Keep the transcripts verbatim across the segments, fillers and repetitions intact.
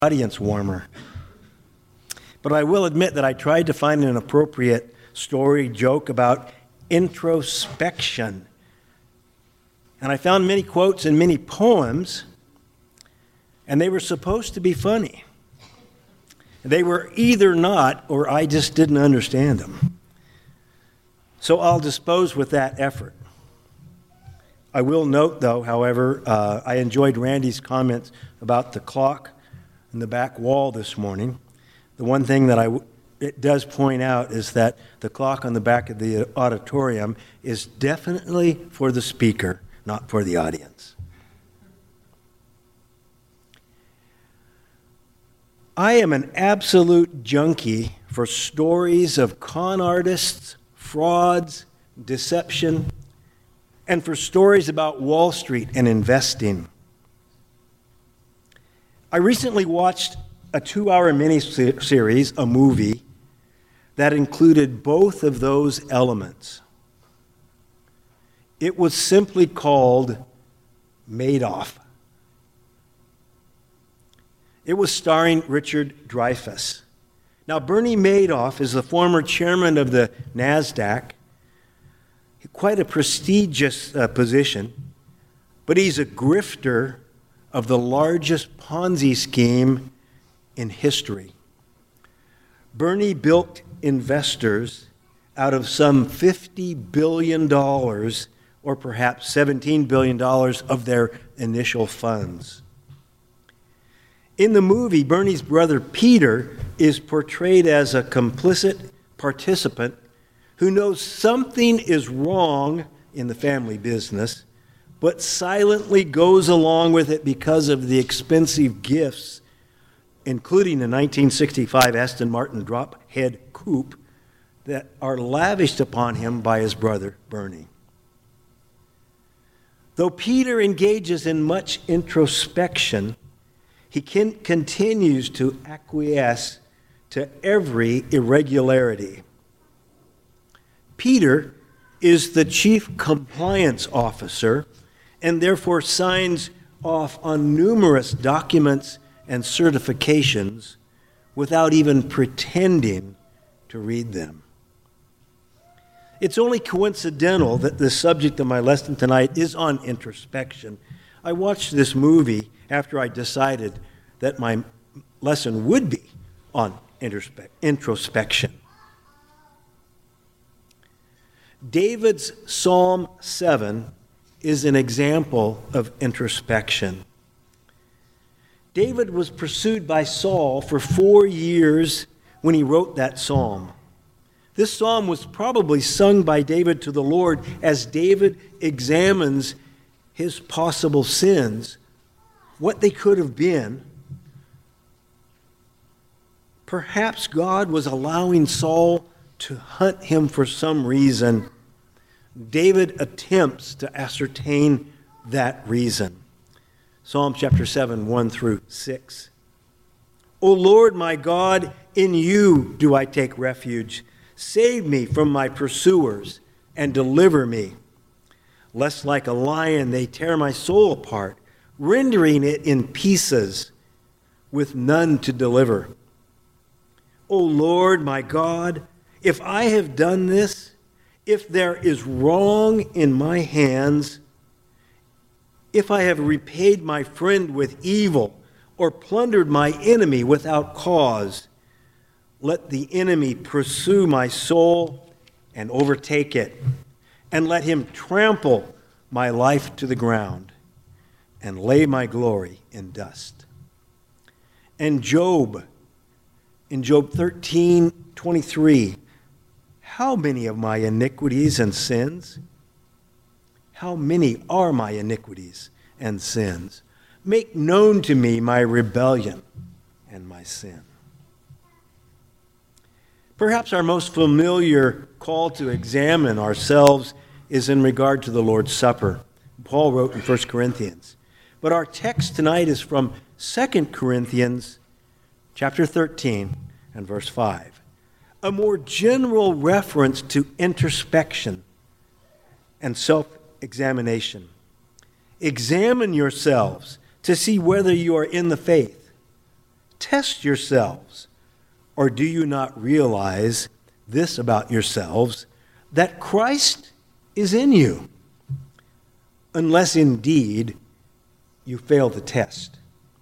audience warmer. But I will admit that I tried to find an appropriate story joke about introspection. And I found many quotes and many poems, and they were supposed to be funny. They were either not, or I just didn't understand them. So I'll dispose with that effort. I will note, though, however, uh, I enjoyed Randy's comments about the clock in the back wall this morning. The one thing that I w- it does point out is that the clock on the back of the auditorium is definitely for the speaker, not for the audience. I am an absolute junkie for stories of con artists, frauds, deception, and for stories about Wall Street and investing. I recently watched a two-hour mini-series, a movie, that included both of those elements. It was simply called Madoff. It was starring Richard Dreyfuss. Now, Bernie Madoff is the former chairman of the NASDAQ, quite a prestigious uh, position, but he's a grifter of the largest Ponzi scheme in history. Bernie bilked investors out of some fifty billion dollars, or perhaps seventeen billion dollars of their initial funds. In the movie, Bernie's brother Peter is portrayed as a complicit participant who knows something is wrong in the family business, but silently goes along with it because of the expensive gifts, including a nineteen sixty-five Aston Martin drop-head coupe, that are lavished upon him by his brother Bernie. Though Peter engages in much introspection, he can, continues to acquiesce to every irregularity. Peter is the chief compliance officer and therefore signs off on numerous documents and certifications without even pretending to read them. It's only coincidental that the subject of my lesson tonight is on introspection. I watched this movie after I decided that my lesson would be on introspe- introspection. David's Psalm seven is an example of introspection. David was pursued by Saul for four years when he wrote that psalm. This psalm was probably sung by David to the Lord as David examines his possible sins, what they could have been. Perhaps God was allowing Saul to hunt him for some reason. David attempts to ascertain that reason. Psalm chapter seven, one through six. O Lord my God, in you do I take refuge. Save me from my pursuers and deliver me. Lest like a lion they tear my soul apart, rendering it in pieces with none to deliver. O Lord my God, if I have done this, if there is wrong in my hands, if I have repaid my friend with evil or plundered my enemy without cause, let the enemy pursue my soul and overtake it, and let him trample my life to the ground and lay my glory in dust. And Job, in Job thirteen twenty-three, how many of my iniquities and sins? How many are my iniquities and sins? Make known to me my rebellion and my sin. Perhaps our most familiar call to examine ourselves is in regard to the Lord's Supper. Paul wrote in First Corinthians. But our text tonight is from Second Corinthians chapter thirteen and verse five. A more general reference to introspection and self-examination. Examine yourselves to see whether you are in the faith. Test yourselves. Or do you not realize this about yourselves, that Christ is in you, unless indeed you fail the test?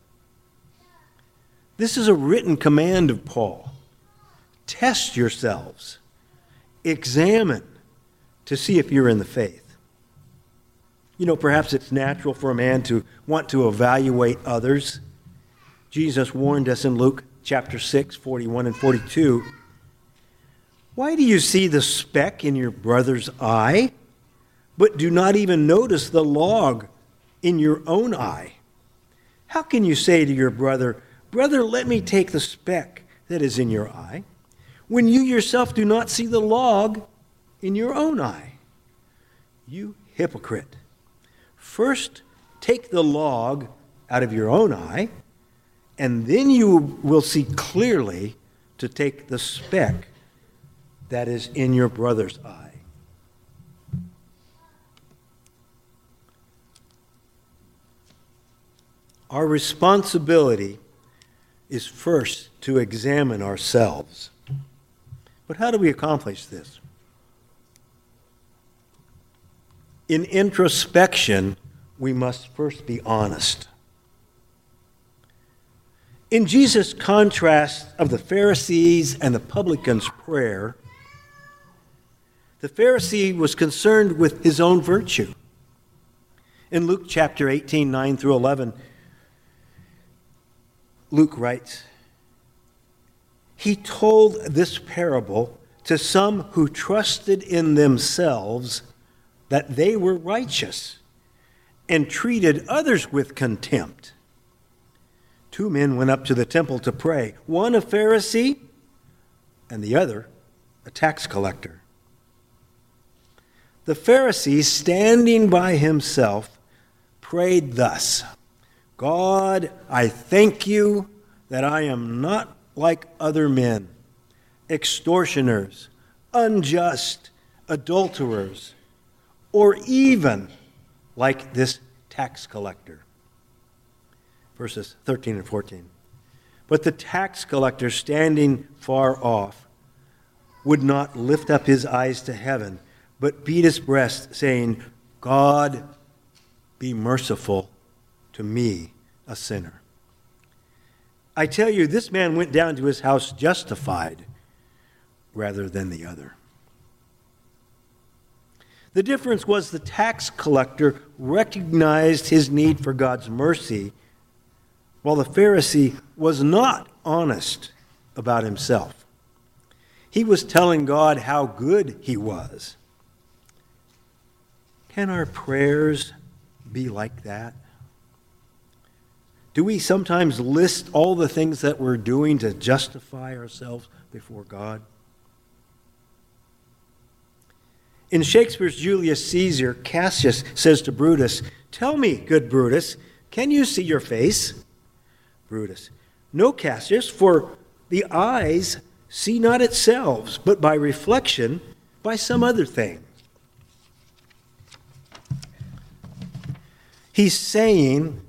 This is a written command of Paul. Test yourselves. Examine to see if you're in the faith. You know, perhaps it's natural for a man to want to evaluate others. Jesus warned us in Luke chapter six, forty-one and forty-two. Why do you see the speck in your brother's eye, but do not even notice the log in your own eye? How can you say to your brother, brother, let me take the speck that is in your eye, when you yourself do not see the log in your own eye? You hypocrite. First, take the log out of your own eye, and then you will see clearly to take the speck that is in your brother's eye. Our responsibility is first to examine ourselves. But how do we accomplish this? In introspection, we must first be honest. In Jesus' contrast of the Pharisees and the publican's prayer, the Pharisee was concerned with his own virtue. In Luke chapter eighteen, nine through eleven, Luke writes, he told this parable to some who trusted in themselves that they were righteous and treated others with contempt. Two men went up to the temple to pray, one a Pharisee and the other a tax collector. The Pharisee, standing by himself, prayed thus, God, I thank you that I am not like other men, extortioners, unjust, adulterers, or even like this tax collector. Verses thirteen and fourteen. But the tax collector, standing far off, would not lift up his eyes to heaven, but beat his breast, saying, God, be merciful to me, a sinner. I tell you, this man went down to his house justified rather than the other. The difference was the tax collector recognized his need for God's mercy, while the Pharisee was not honest about himself. He was telling God how good he was. Can our prayers be like that? Do we sometimes list all the things that we're doing to justify ourselves before God? In Shakespeare's Julius Caesar, Cassius says to Brutus, tell me, good Brutus, can you see your face? Brutus, no, Cassius, for the eyes see not itself, but by reflection, by some other thing. He's saying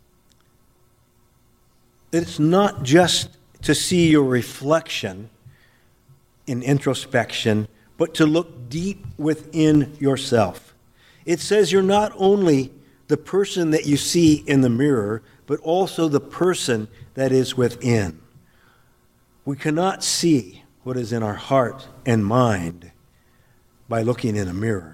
that it's not just to see your reflection in introspection, but to look deep within yourself. It says you're not only the person that you see in the mirror, but also the person that is within. We cannot see what is in our heart and mind by looking in a mirror.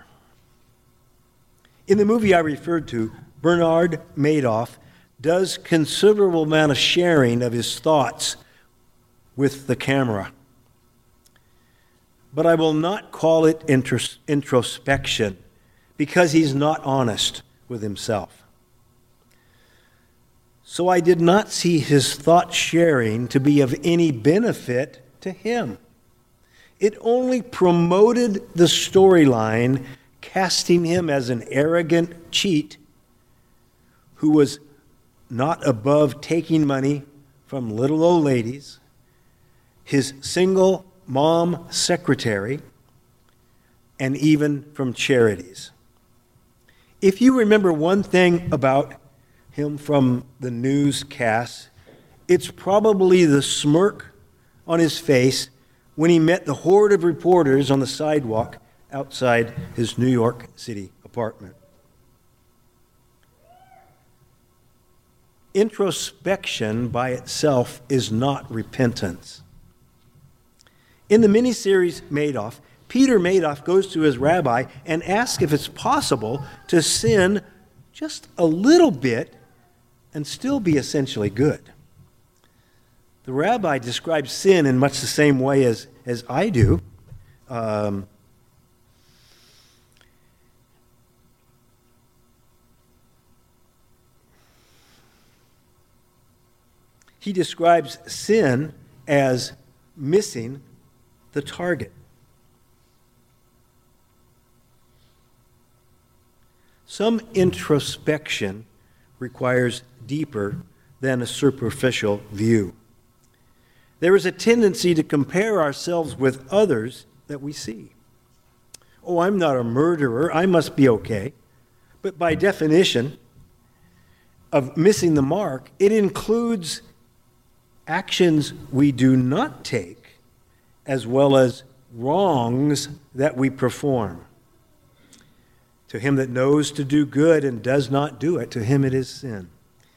In the movie I referred to, Bernard Madoff does considerable amount of sharing of his thoughts with the camera. But I will not call it intros- introspection because he's not honest with himself. So I did not see his thought sharing to be of any benefit to him. It only promoted the storyline, casting him as an arrogant cheat who was not above taking money from little old ladies, his single mom secretary, and even from charities. If you remember one thing about him from the newscast, It's probably the smirk on his face when he met the horde of reporters on the sidewalk outside his New York City apartment. Introspection by itself is not repentance. In the miniseries Madoff, Peter Madoff goes to his rabbi and asks if it's possible to sin just a little bit and still be essentially good. The rabbi describes sin in much the same way as, as I do. Um, he describes sin as missing the target. Some introspection requires deeper than a superficial view. There is a tendency to compare ourselves with others that we see. Oh, I'm not a murderer, I must be okay. But by definition of missing the mark, it includes actions we do not take as well as wrongs that we perform. To him that knows to do good and does not do it, to him it is sin.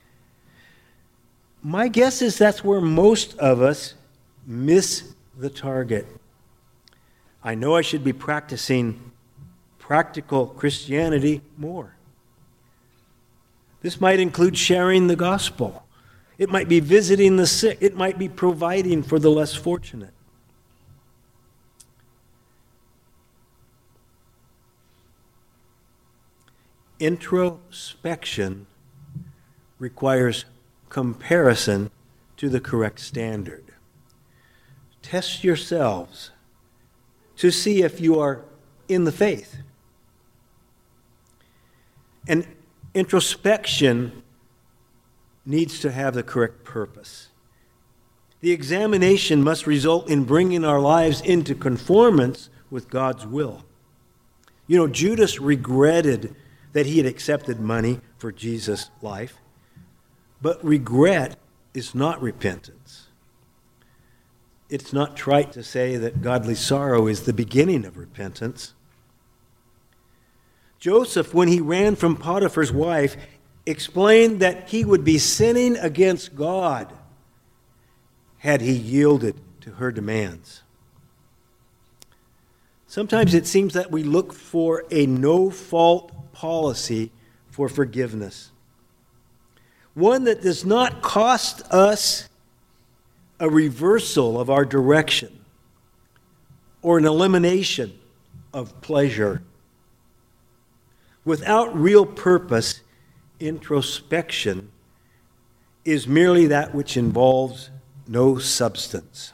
My guess is that's where most of us miss the target. I know I should be practicing practical Christianity more. This might include sharing the gospel. It might be visiting the sick. It might be providing for the less fortunate. Introspection requires comparison to the correct standard. Test yourselves to see if you are in the faith. And introspection needs to have the correct purpose. The examination must result in bringing our lives into conformance with God's will. You know, Judas regretted that he had accepted money for Jesus' life, but regret is not repentance. It's not trite to say that godly sorrow is the beginning of repentance. Joseph, when he ran from Potiphar's wife, explained that he would be sinning against God had he yielded to her demands. Sometimes it seems that we look for a no-fault policy for forgiveness. One that does not cost us a reversal of our direction or an elimination of pleasure. Without real purpose, introspection is merely that which involves no substance.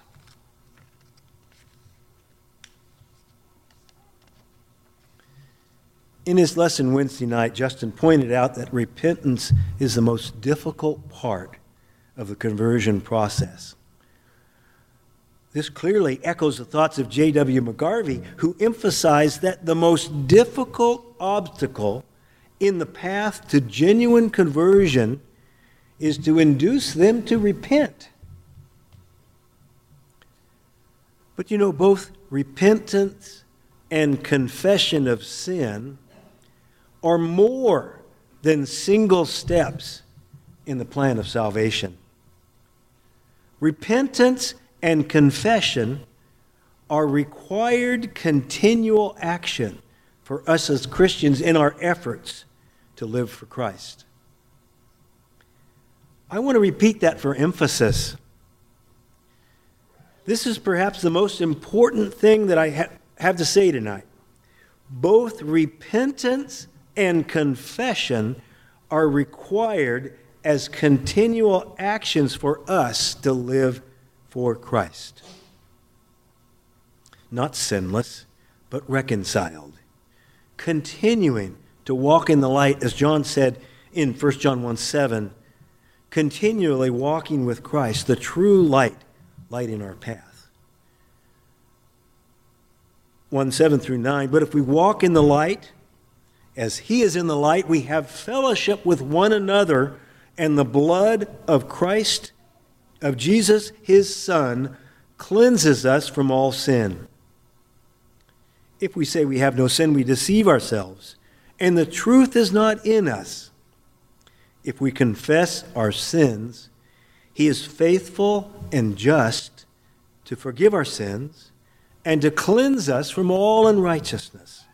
In his lesson Wednesday night, Justin pointed out that repentance is the most difficult part of the conversion process. This clearly echoes the thoughts of J W McGarvey, who emphasized that the most difficult obstacle in the path to genuine conversion is to induce them to repent. But you know, both repentance and confession of sin are more than single steps in the plan of salvation. Repentance and confession are required continual action for us as Christians in our efforts to live for Christ. I want to repeat that for emphasis. This is perhaps the most important thing that I ha- have to say tonight. Both repentance and confession are required as continual actions for us to live for Christ. Not sinless, but reconciled. Continuing to walk in the light, as John said in First John one seven, continually walking with Christ, the true light, lighting our path. one seven through nine, but if we walk in the light, as he is in the light, we have fellowship with one another, and the blood of Christ of Jesus, his Son, cleanses us from all sin. If we say we have no sin, we deceive ourselves, and the truth is not in us. If we confess our sins, he is faithful and just to forgive our sins and to cleanse us from all unrighteousness.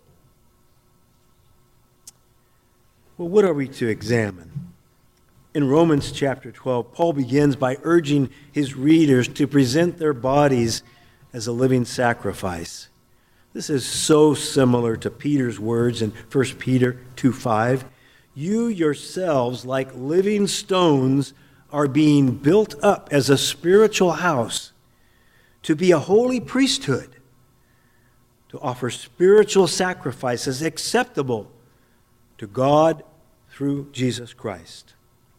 Well, what are we to examine? In Romans chapter twelve, Paul begins by urging his readers to present their bodies as a living sacrifice. This is so similar to Peter's words in First Peter two five. You yourselves, like living stones, are being built up as a spiritual house to be a holy priesthood, to offer spiritual sacrifices acceptable to God through Jesus Christ.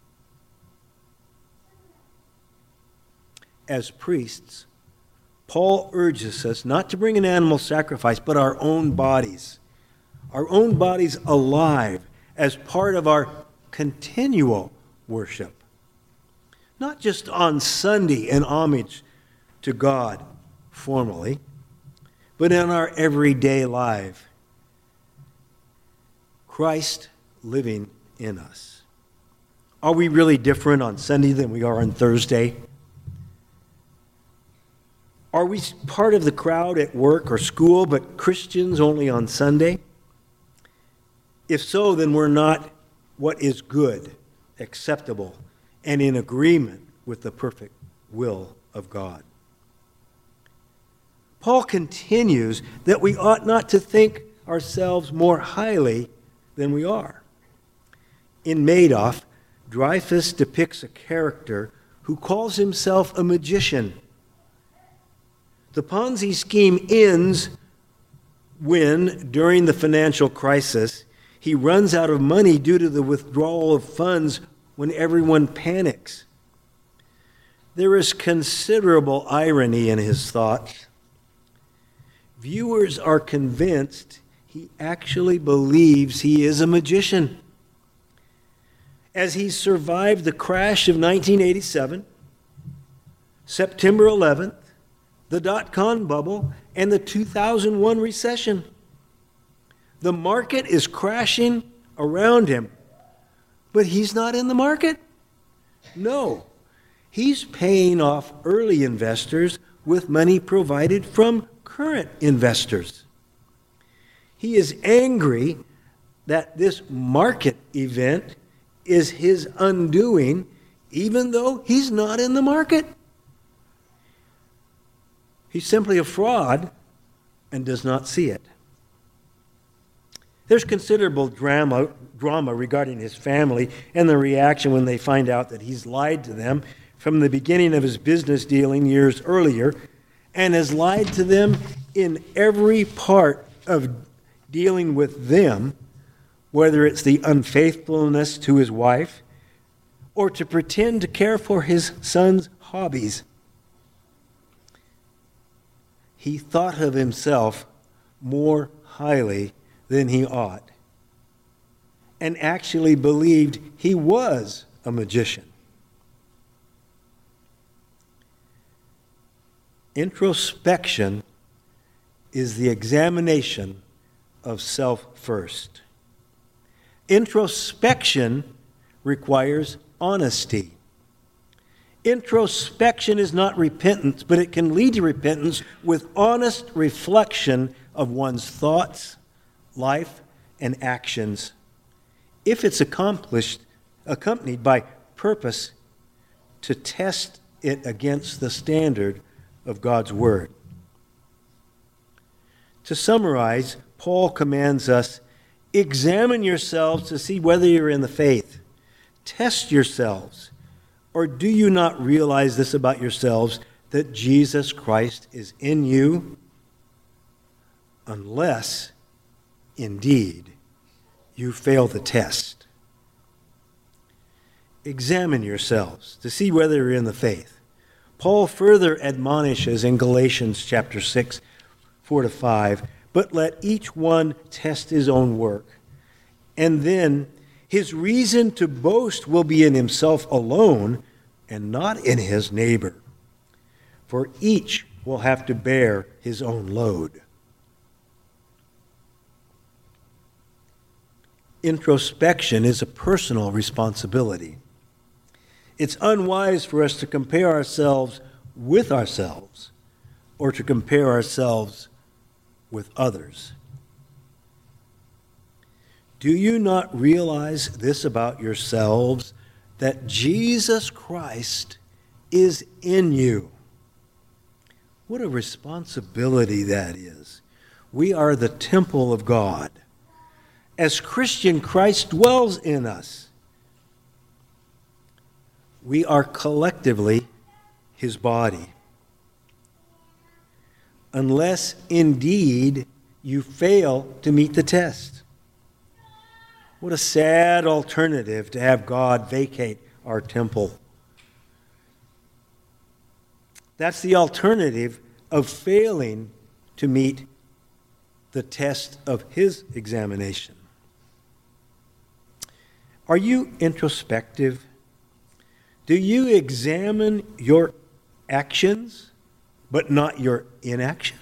As priests, Paul urges us not to bring an animal sacrifice, but our own bodies, our own bodies alive as part of our continual worship. Not just on Sunday in homage to God formally, but in our everyday life. Christ living in us. Are we really different on Sunday than we are on Thursday? Are we part of the crowd at work or school, but Christians only on Sunday? If so, then we're not what is good, acceptable, and in agreement with the perfect will of God. Paul continues that we ought not to think ourselves more highly than we are. In Madoff, Dreyfus depicts a character who calls himself a magician. The Ponzi scheme ends when, during the financial crisis, he runs out of money due to the withdrawal of funds when everyone panics. There is considerable irony in his thoughts. Viewers are convinced he actually believes he is a magician. As he survived the crash of nineteen eighty-seven, September eleventh, the dot-com bubble, and the two thousand one recession. The market is crashing around him, but he's not in the market. No, he's paying off early investors with money provided from current investors. He is angry that this market event is his undoing, even though he's not in the market. He's simply a fraud and does not see it. There's considerable drama, drama regarding his family and the reaction when they find out that he's lied to them from the beginning of his business dealing years earlier and has lied to them in every part of dealing with them, whether it's the unfaithfulness to his wife or to pretend to care for his son's hobbies. He thought of himself more highly than he ought, and actually believed he was a magician. Introspection is the examination of self first. Introspection requires honesty. Introspection is not repentance, but it can lead to repentance with honest reflection of one's thoughts, life, and actions, if it's accomplished, accompanied by purpose to test it against the standard of God's Word. To summarize, Paul commands us, examine yourselves to see whether you're in the faith. Test yourselves. Or do you not realize this about yourselves, that Jesus Christ is in you? Unless, indeed, you fail the test. Examine yourselves to see whether you're in the faith. Paul further admonishes in Galatians chapter six, four to five, but let each one test his own work. And then his reason to boast will be in himself alone, and not in his neighbor, for each will have to bear his own load. Introspection is a personal responsibility. It's unwise for us to compare ourselves with ourselves or to compare ourselves with others. Do you not realize this about yourselves, that Jesus Christ is in you? What a responsibility that is. We are the temple of God. As Christian, Christ dwells in us. We are collectively his body. Unless indeed you fail to meet the test. What a sad alternative to have God vacate our temple. That's the alternative of failing to meet the test of his examination. Are you introspective? Do you examine your actions, but not your inactions?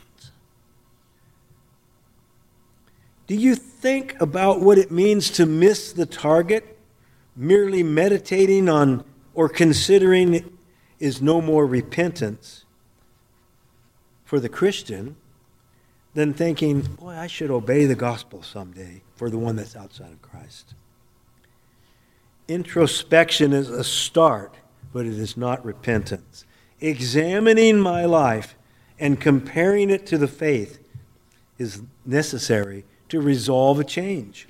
Do you think about what it means to miss the target? Merely meditating on or considering is no more repentance for the Christian than thinking, boy, I should obey the gospel someday for the one that's outside of Christ. Introspection is a start, but it is not repentance. Examining my life and comparing it to the faith is necessary to resolve a change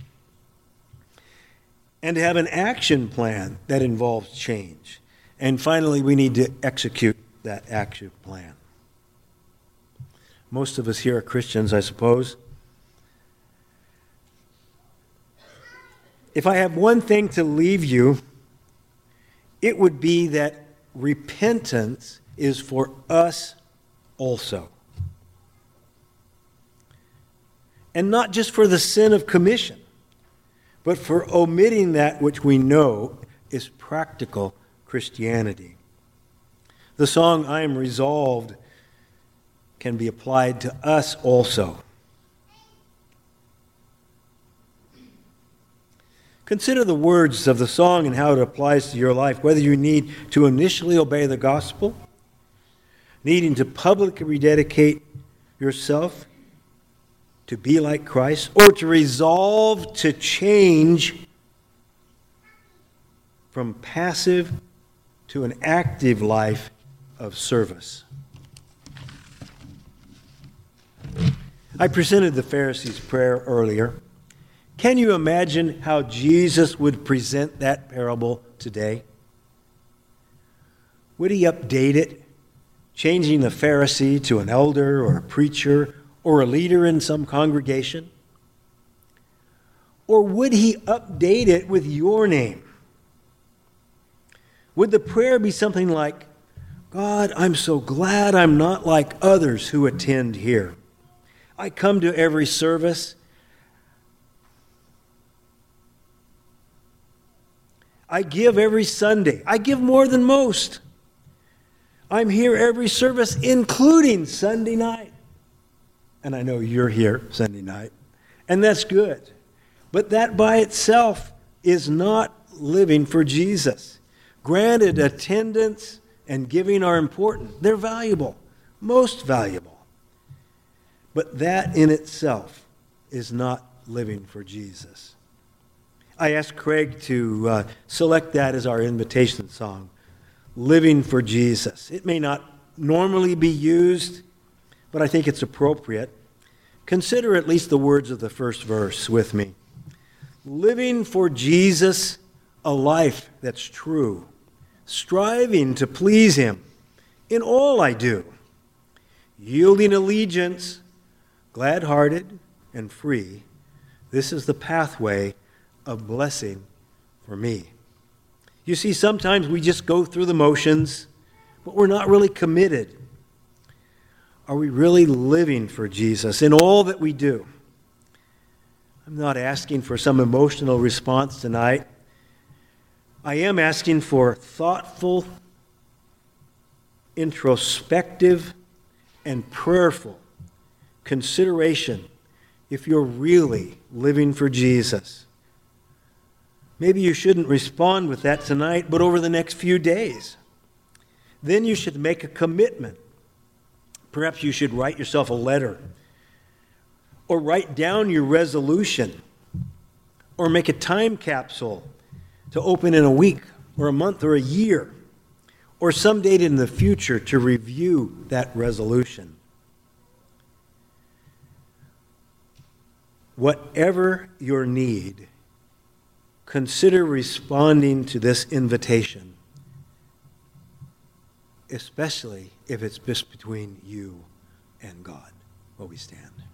and to have an action plan that involves change. And finally, we need to execute that action plan. Most of us here are Christians, I suppose. If I have one thing to leave you, it would be that repentance is for us also. And not just for the sin of commission, but for omitting that which we know is practical Christianity. The song, I Am Resolved, can be applied to us also. Consider the words of the song and how it applies to your life, whether you need to initially obey the gospel, needing to publicly rededicate yourself to be like Christ, or to resolve to change from passive to an active life of service. I presented the Pharisees' prayer earlier. Can you imagine how Jesus would present that parable today? Would he update it, changing the Pharisee to an elder or a preacher or a leader in some congregation? Or would he update it with your name? Would the prayer be something like, God, I'm so glad I'm not like others who attend here. I come to every service. I give every Sunday. I give more than most. I'm here every service, including Sunday night. And I know you're here Sunday night. And that's good. But that by itself is not living for Jesus. Granted, attendance and giving are important. They're valuable, most valuable. But that in itself is not living for Jesus. I asked Craig to uh, select that as our invitation song, Living for Jesus. It may not normally be used, but I think it's appropriate. Consider at least the words of the first verse with me. Living for Jesus, a life that's true, striving to please him in all I do, yielding allegiance, glad-hearted and free. This is the pathway of blessing for me. You see, sometimes we just go through the motions, but we're not really committed. Are we really living for Jesus in all that we do? I'm not asking for some emotional response tonight. I am asking for thoughtful introspective and prayerful consideration if you're really living for Jesus. Maybe you shouldn't respond with that tonight, but over the next few days. Then you should make a commitment. Perhaps you should write yourself a letter, or write down your resolution, or make a time capsule to open in a week or a month or a year, or some date in the future to review that resolution. Whatever your need, consider responding to this invitation, especially if it's just between you and God. Will we stand?